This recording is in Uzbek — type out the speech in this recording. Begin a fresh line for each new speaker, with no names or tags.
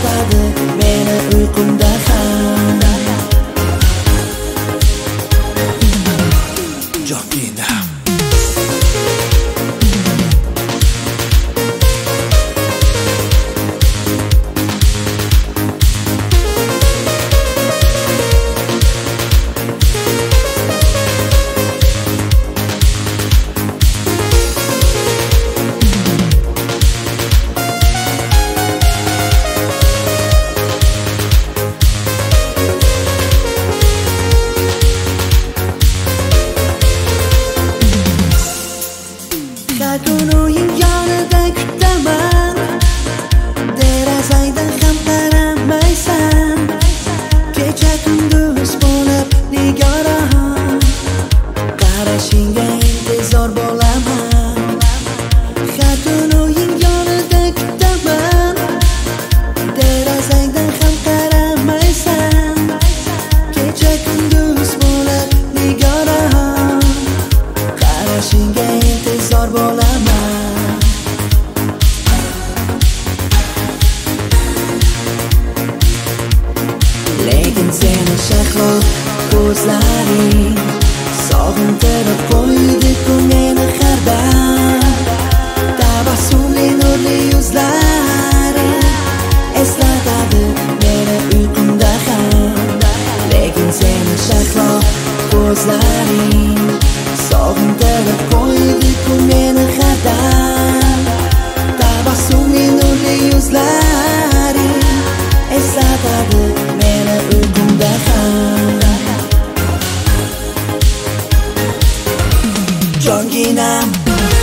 eslatadi meni uyqumda ham. Jongina Uning yonida kutaman, derazangdan ham qaramaysan. Kecha kunduz bo'lib nigoraman, qarashingga intizor bo'laman. Uning yonida kutaman, derazangdan ham qaramaysan. Kecha kunduz bo'lib nigoraman, qarashingga intizor bo'laman. Lekin seni shahlo ko'zlaring sog'intirib qo'ydi-ku meni hardan. Tabassumli nurli yuzlaring eslatadi meni uyqumda ham. Lekin seni shahlo ko'zlaring sog'intirib qo'ydi-ku meni hardan. Tabassumli nurli yuzlaring eslatadi meni uyqumda ham. Jonginam